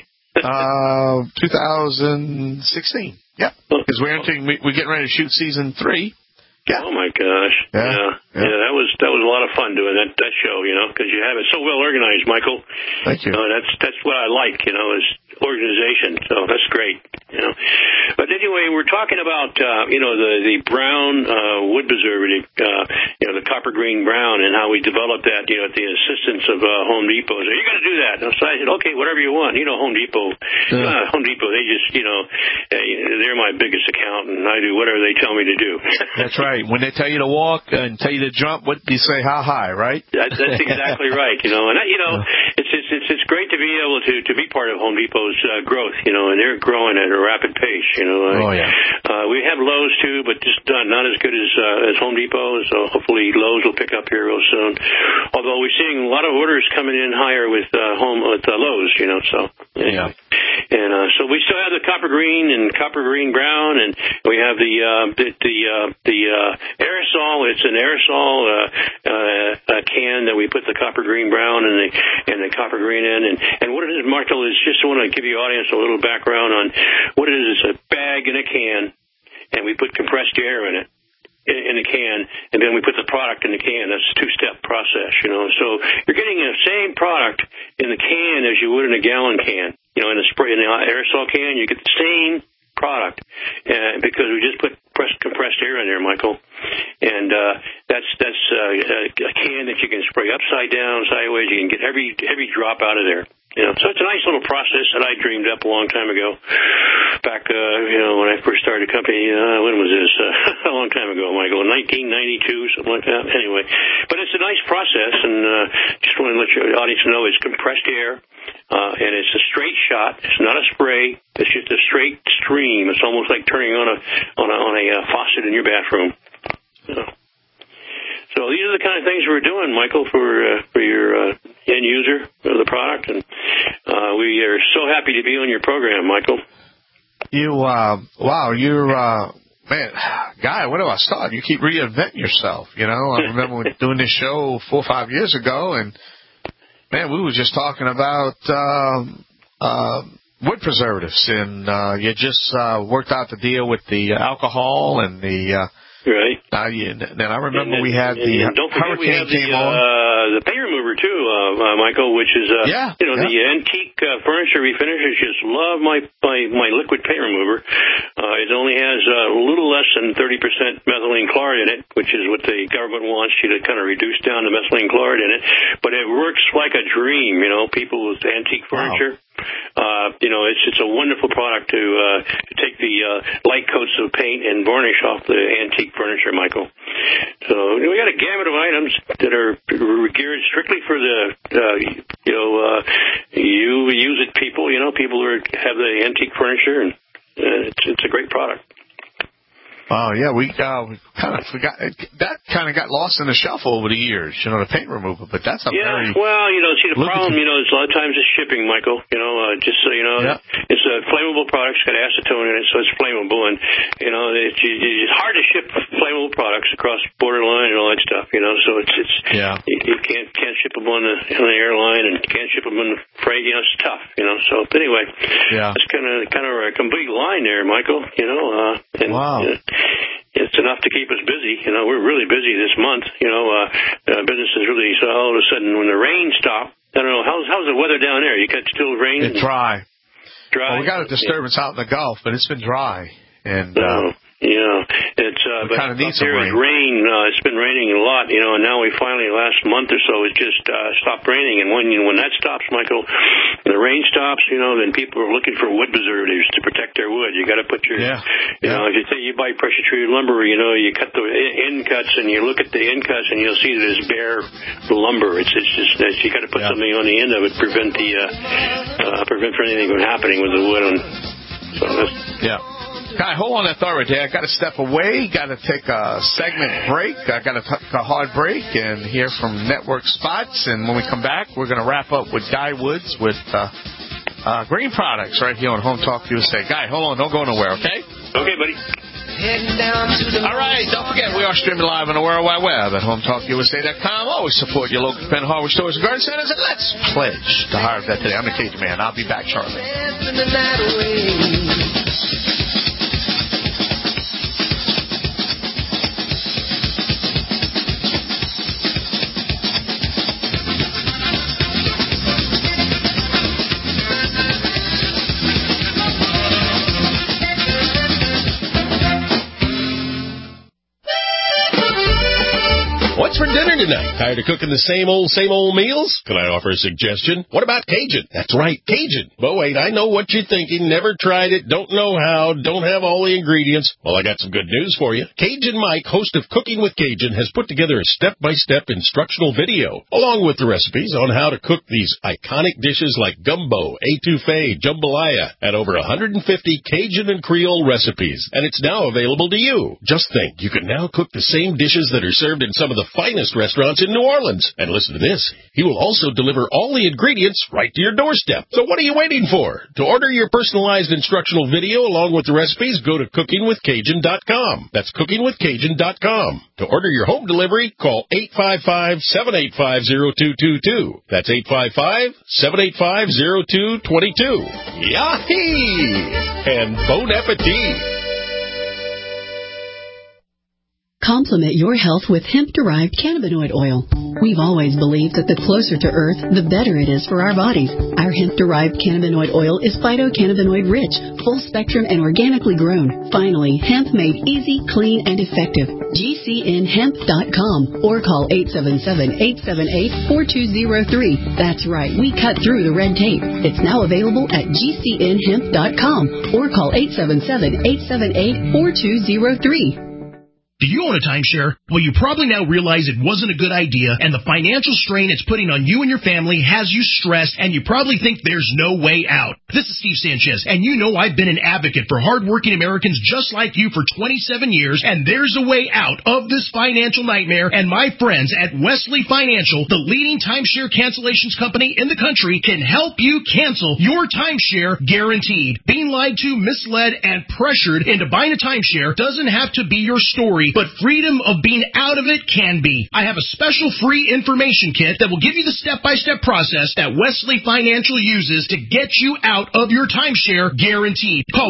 2016. Yeah, because we're getting ready to shoot season 3. Yeah. Oh my gosh. Yeah. That was a lot of fun doing that show, you know, because you have it so well organized, Michael. Thank you. That's what I like, you know, is organization. So that's great, you know. But anyway, we're talking about the brown wood preservative, the copper green brown, and how we developed that at the assistance of Home Depot. So you're going to do that? And so I said, okay, whatever you want. Home Depot. Home Depot. They just they're my biggest account, and I do whatever they tell me to do. That's right. When they tell you to walk and tell you to jump, what do you say? How high? Right? That's exactly right. It's great to be able to be part of Home Depot's growth. And they're growing at a rapid pace. We have Lowe's too, but just not as good as Home Depot. So hopefully Lowe's will pick up here real soon. Although we're seeing a lot of orders coming in higher with Lowe's. So yeah. And so we still have the copper green and copper green brown, and we have the aerosol. It's an aerosol can that we put the copper green brown and the copper green in. And what it is, Marshall, is just want to give the audience a little background on what it is. It's a bag in a can, and we put compressed air in it. In the can, and then we put the product in the can. That's a two-step process, So you're getting the same product in the can as you would in a gallon can. In the aerosol can, you get the same product because we just put compressed air in there, Michael. And that's a can that you can spray upside down, sideways. You can get every drop out of there. So it's a nice little process that I dreamed up a long time ago. Back, when I first started the company, when was this? A long time ago, Michael, 1992, something like that. Anyway, but it's a nice process, and just want to let your audience know it's compressed air, and it's a straight shot. It's not a spray. It's just a straight stream. It's almost like turning on a faucet in your bathroom. So these are the kind of things we're doing, Michael, for your end user of the product, and we are so happy to be on your program, Michael. You're man, Guy, where do I start? You keep reinventing yourself. I remember doing this show 4 or 5 years ago, and man, we were just talking about wood preservatives, and you just worked out the deal with the alcohol and the. Right. Then I remember we had the don't forget we have the paint remover too, Michael, which is the antique furniture refinishers just love my liquid paint remover. It only has a little less than 30% methylene chloride in it, which is what the government wants you to kind of reduce down the methylene chloride in it. But it works like a dream. People with antique furniture. Wow. It's a wonderful product to take the light coats of paint and varnish off the antique furniture, Michael. So we got a gamut of items that are geared strictly for the you use it people. People who have the antique furniture, and it's a great product. Oh, yeah, we kind of forgot. That kind of got lost in the shuffle over the years, the paint remover, but that's a very... well, see, the problem, is a lot of times it's shipping, Michael, just so you know. Yeah. It's a flammable product, it's got acetone in it, so it's flammable, and, it's hard to ship flammable products across borderline and all that stuff, so it's you can't ship them on the airline, and you can't ship them on the freight, it's tough, so, but anyway, it's kind of a complete line there, Michael, and, wow. It's enough to keep us busy. We're really busy this month. Business is really, so all of a sudden when the rain stopped, I don't know, how's the weather down there? You got still rain? It's dry. Dry? Well, we got a disturbance out in the Gulf, but it's been dry. And, it's but kind of needs there is rain. It's been raining a lot, and now we finally last month or so it just stopped raining. And when that stops, Michael, the rain stops, then people are looking for wood preservatives to protect their wood. You got to put your, if you say you buy pressure treated lumber, you cut the end cuts and you look at the end cuts and you'll see that it's bare lumber. It's just you got to put something on the end of it to prevent anything from happening with the wood. Guy, hold on that thought right there. I got to step away. Got to take a segment break. I got to take a hard break and hear from Network Spots. And when we come back, we're going to wrap up with Guy Woods with Green Products right here on Home Talk USA. Guy, hold on. Don't go nowhere, okay? Okay, buddy. All right. Don't forget, we are streaming live on the World Wide Web at HomeTalkUSA.com. Always support your local independent hardware stores and garden centers. And let's pledge to hire that today. I'm the Cajun Man. I'll be back shortly. turn tonight? Tired of cooking the same old meals? Can I offer a suggestion? What about Cajun? That's right, Cajun. But wait, I know what you're thinking. Never tried it, don't know how, don't have all the ingredients. Well, I got some good news for you. Cajun Mike, host of Cooking with Cajun, has put together a step-by-step instructional video, along with the recipes on how to cook these iconic dishes like gumbo, etouffee, jambalaya, and over 150 Cajun and Creole recipes. And it's now available to you. Just think, you can now cook the same dishes that are served in some of the finest restaurants in New Orleans. And listen to this, he will also deliver all the ingredients right to your doorstep. So what are you waiting for? To order your personalized instructional video along with the recipes, go to cookingwithcajun.com. That's cookingwithcajun.com. To order your home delivery, call 855-785-0222. That's 855-785-0222. Yahee! And bon appetit! Complement your health with hemp-derived cannabinoid oil. We've always believed that the closer to Earth, the better it is for our bodies. Our hemp-derived cannabinoid oil is phytocannabinoid-rich, full-spectrum, and organically grown. Finally, hemp made easy, clean, and effective. GCNHemp.com or call 877-878-4203. That's right, we cut through the red tape. It's now available at GCNHemp.com or call 877-878-4203. Do you own a timeshare? Well, you probably now realize it wasn't a good idea, and the financial strain it's putting on you and your family has you stressed, and you probably think there's no way out. This is Steve Sanchez, and you know I've been an advocate for hardworking Americans just like you for 27 years, and there's a way out of this financial nightmare, and my friends at Wesley Financial, the leading timeshare cancellations company in the country, can help you cancel your timeshare guaranteed. Being lied to, misled, and pressured into buying a timeshare doesn't have to be your story, but freedom of being out of it can be. I have a special free information kit that will give you the step-by-step process that Wesley Financial uses to get you out of your timeshare guaranteed. Call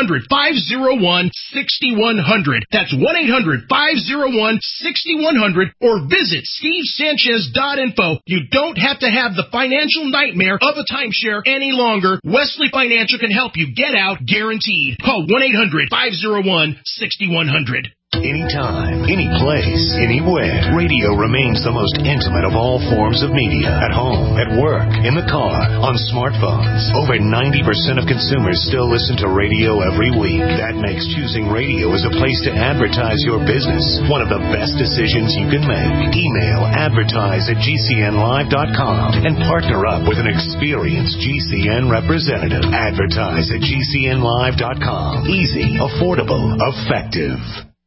1-800-501-6100. That's 1-800-501-6100 or visit stevesanchez.info. You don't have to have the financial nightmare of a timeshare any longer. Wesley Financial can help you get out guaranteed. Call 1-800-501-6100. Anytime, any place, anywhere, radio remains the most intimate of all forms of media. At home, at work, in the car, on smartphones. Over 90% of consumers still listen to radio every week. That makes choosing radio as a place to advertise your business one of the best decisions you can make. Email advertise@gcnlive.com and partner up with an experienced GCN representative. Advertise@gcnlive.com. Easy, affordable, effective.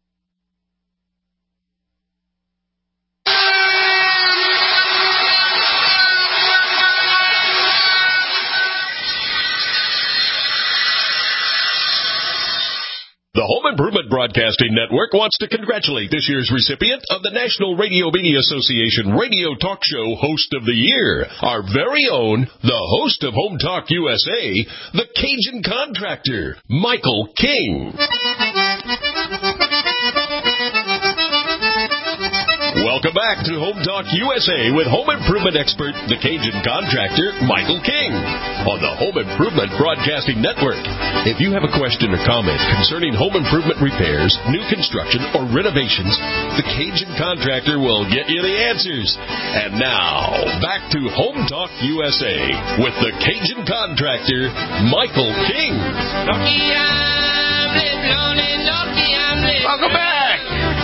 The Home Improvement Broadcasting Network wants to congratulate this year's recipient of the National Radio Media Association Radio Talk Show Host of the Year, our very own, the host of Home Talk USA, the Cajun Contractor, Michael King. Welcome back to Home Talk USA with home improvement expert, the Cajun Contractor, Michael King, on the Home Improvement Broadcasting Network. If you have a question or comment concerning home improvement repairs, new construction, or renovations, the Cajun Contractor will get you the answers. And now, back to Home Talk USA with the Cajun Contractor, Michael King. Welcome back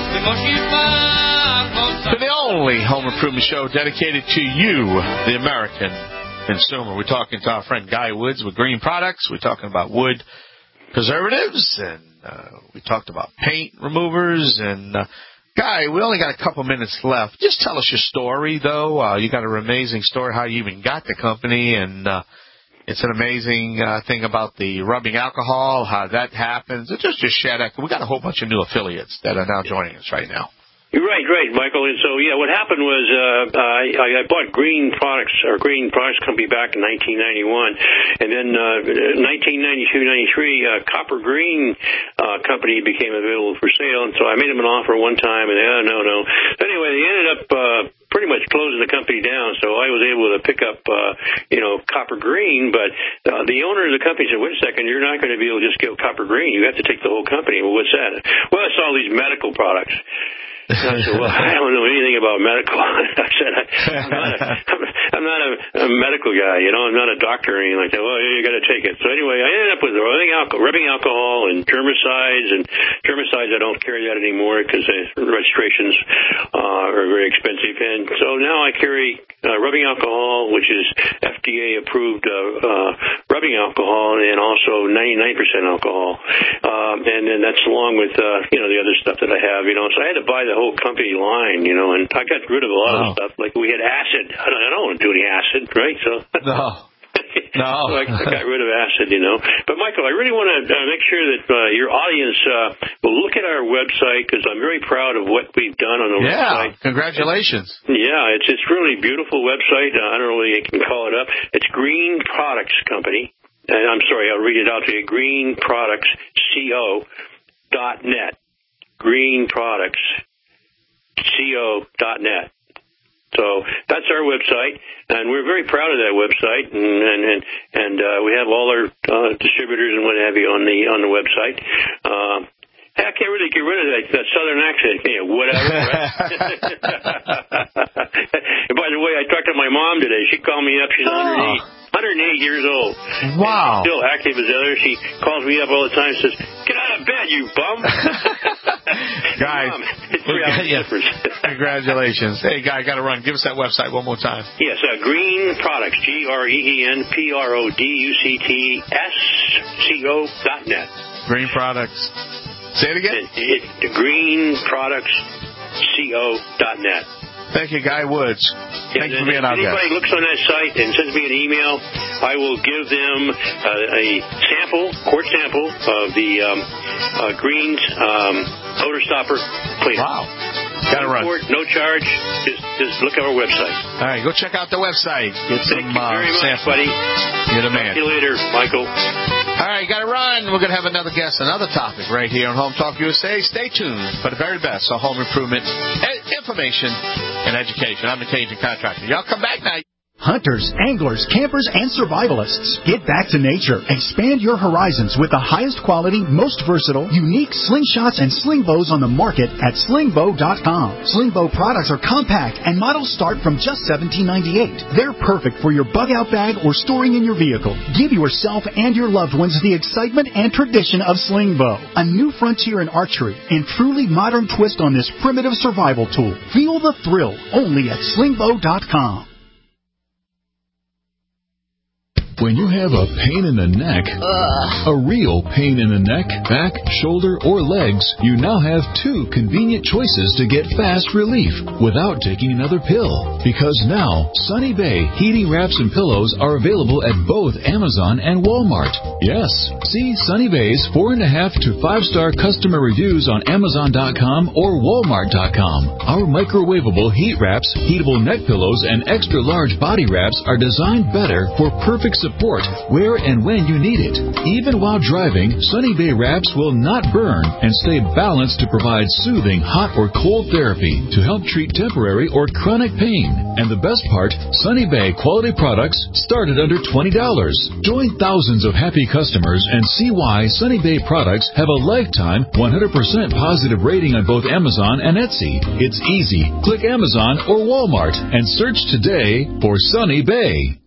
to the only home improvement show dedicated to you, the American consumer. We're talking to our friend Guy Woods with Green Products. We're talking about wood preservatives, and we talked about paint removers. And Guy, we only got a couple minutes left. Just tell us your story, though. You got an amazing story how you even got the company, and it's an amazing thing about the rubbing alcohol, how that happens. Just share that. We got a whole bunch of new affiliates that are now joining us right now. Right, Michael. And so, what happened was I bought Green Products Company back in 1991. And then 1992-93, Copper Green Company became available for sale. And so I made them an offer one time, and no. Anyway, they ended up pretty much closing the company down. So I was able to pick up, Copper Green. But the owner of the company said, wait a second, you're not going to be able to just get Copper Green. You have to take the whole company. Well, what's that? Well, it's all these medical products. And I said, well, I don't know anything about medical. I said, I'm not a medical guy, I'm not a doctor or anything like that. Well, you got to take it. So anyway, I ended up with rubbing alcohol and germicides. And germicides, I don't carry that anymore because the registrations are very expensive. And so now I carry rubbing alcohol, which is FDA-approved rubbing alcohol, and also 99% alcohol. And then that's along with, the other stuff that I have, So I had to buy the whole company line, and I got rid of a lot of stuff. Like we had acid. I don't want to do any acid, right? So No. So I got rid of acid, But, Michael, I really want to make sure that your audience will look at our website, because I'm very proud of what we've done on the website. Congratulations. Yeah, it's really beautiful website. I don't know whether you can call it up. It's Green Products Company. And I'm sorry, I'll read it out to you. greenproductsco.net. greenproductsco.net. So that's our website, and we're very proud of that website, and we have all our distributors and what have you on the website. I can't really get rid of that southern accent, whatever. Right? And by the way, I talked to my mom today. She called me up. She's 108 years old. Wow. Still active as ever. She calls me up all the time and says, "Get out of bed, you bum." Guys, Mom, it's 3 hours difference. Congratulations. Hey, Guy, got to run. Give us that website one more time. Yes, Green Products, GreenProductsCo.net. Green Products. Say it again. GreenProductsCo.net. Thank you, Guy Woods. Thanks for being out there. If anybody looks on that site and sends me an email, I will give them a quart sample of the Green's odor stopper cleaner. Wow. Got to run. No charge. Just look at our website. All right, go check out the website. Get some Thank you very much, samples. buddy. You're the man. See you later, Michael. All right, got to run. We're going to have another guest, another topic right here on Home Talk USA. Stay tuned for the very best on home improvement, information, and education. I'm the Cajun Contractor. Y'all come back now. Hunters, anglers, campers, and survivalists, get back to nature. Expand your horizons with the highest quality, most versatile, unique slingshots and sling bows on the market at slingbow.com. Slingbow products are compact and models start from just $17.98. They're perfect for your bug-out bag or storing in your vehicle. Give yourself and your loved ones the excitement and tradition of Slingbow, a new frontier in archery and truly modern twist on this primitive survival tool. Feel the thrill only at slingbow.com. When you have a pain in the neck, a real pain in the neck, back, shoulder, or legs, you now have two convenient choices to get fast relief without taking another pill. Because now, Sunny Bay heating wraps and pillows are available at both Amazon and Walmart. Yes, see Sunny Bay's 4.5 to 5-star customer reviews on Amazon.com or Walmart.com. Our microwavable heat wraps, heatable neck pillows, and extra large body wraps are designed better for perfect support where and when you need it. Even while driving, Sunny Bay wraps will not burn and stay balanced to provide soothing hot or cold therapy to help treat temporary or chronic pain. And the best part, Sunny Bay quality products start at under $20. Join thousands of happy customers and see why Sunny Bay products have a lifetime 100% positive rating on both Amazon and Etsy. It's easy. Click Amazon or Walmart and search today for Sunny Bay.